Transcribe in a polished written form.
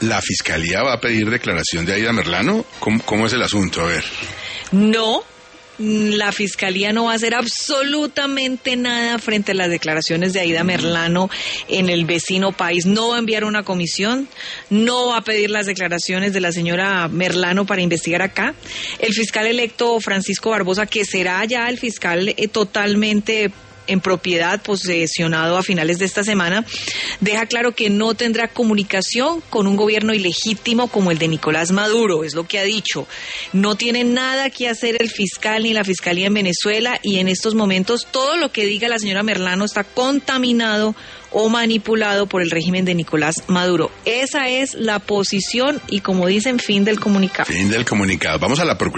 ¿La Fiscalía va a pedir declaración de Aida Merlano? ¿Cómo es el asunto? A ver. No. La Fiscalía no va a hacer absolutamente nada frente a las declaraciones de Aida Merlano en el vecino país. No va a enviar una comisión, no va a pedir las declaraciones de la señora Merlano para investigar acá. El fiscal electo Francisco Barbosa, que será ya el fiscal totalmente en propiedad, posesionado a finales de esta semana, deja claro que no tendrá comunicación con un gobierno ilegítimo como el de Nicolás Maduro, es lo que ha dicho. No tiene nada que hacer el fiscal ni la fiscalía en Venezuela, y en estos momentos todo lo que diga la señora Merlano está contaminado o manipulado por el régimen de Nicolás Maduro. Esa es la posición y, como dicen, fin del comunicado. Fin del comunicado. Vamos a la